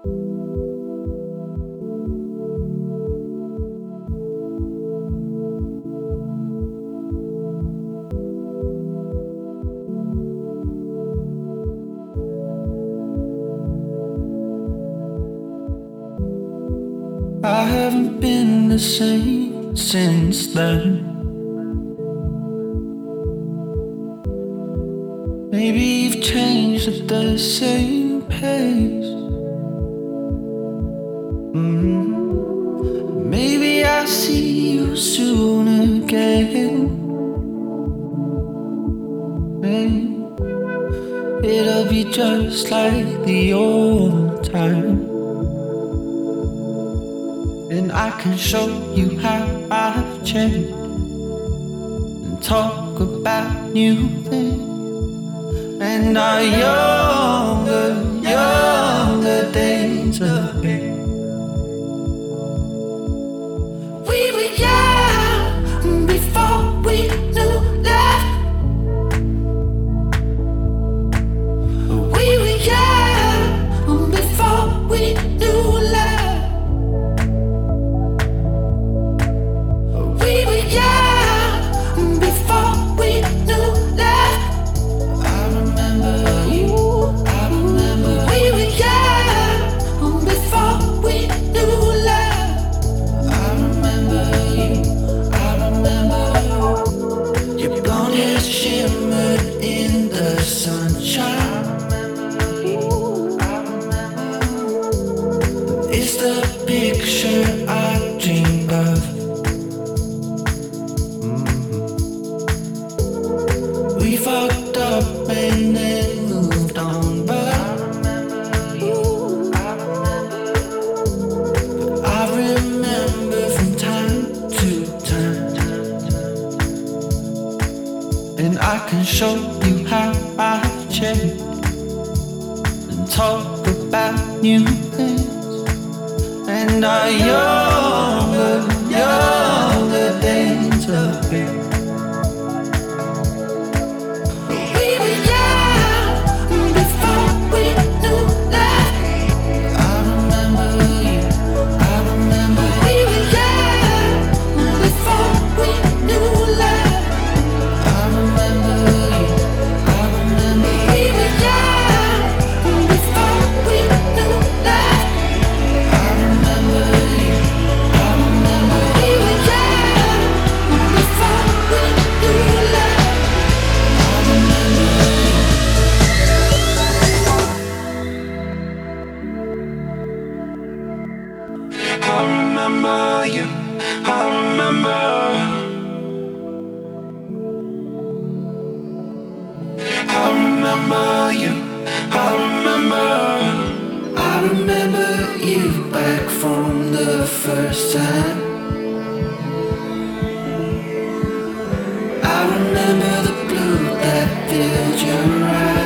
I haven't been the same since then. Maybe you've changed at the same pace. Maybe I'll see you soon again. Hey, it'll be just like the old time. And I can show you how I've changed and talk about new things and our younger days again. We were young before we knew love. We were young before we knew love. We were young before we knew love. I remember you. I remember we were young before we knew love. I remember you. I remember your blonde hair shimmered in the sunshine. It's the picture I dream of. We fucked up and then moved on, but I remember from time to time, and I can show you how I've changed and talk about new things and our younger days again. I remember you back from the first time. I remember the blue that filled your eyes.